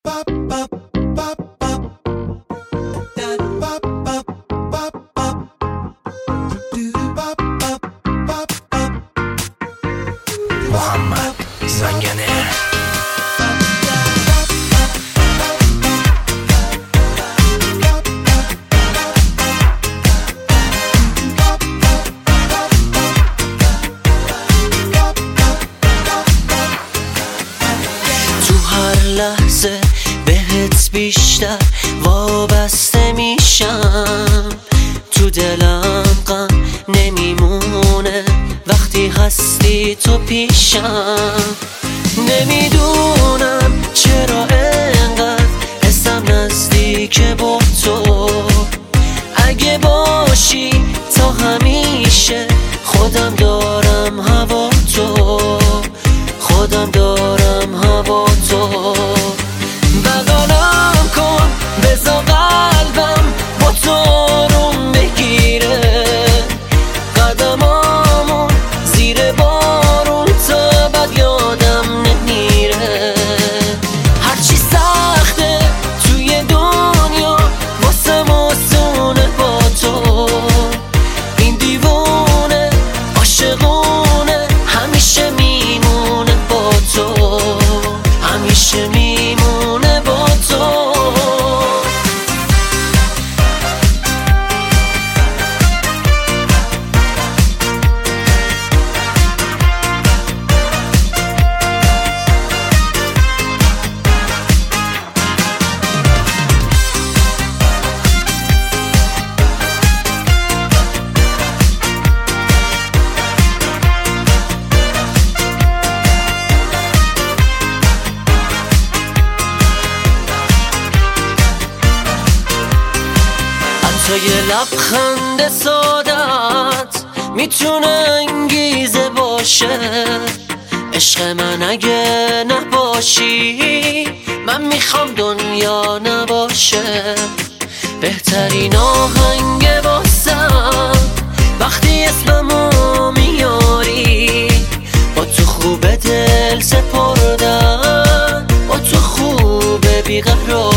محمد زنگنه تو هر لحظه بهت بیشتر وابسته میشم، تو دلم غم نمیمونه وقتی هستی تو پیشم. نمیدونم چرا انقدر حسم نزدیک با تو، اگه باشی تا همیشه خودم دارم هوا تو، خودم دارم هوا تو. بغلم کن بذار قلبم با تو آروم بگیره، قدمامون زیر بارون تا بد یادم نمیره. هرچی سخته توی دنیا واسم آسونه با تو، این دیوونه عاشقونه همیشه میمونه با تو، همیشه میمونه با تو. تا یه لبخند سادت میتونه انگیزه باشه. عشق من اگه نباشی من میخوام دنیا نباشه. بهترین آهنگ واسم وقتی اسممو میاری، با تو خوبه دل سپردن، با تو خوبه بیقرار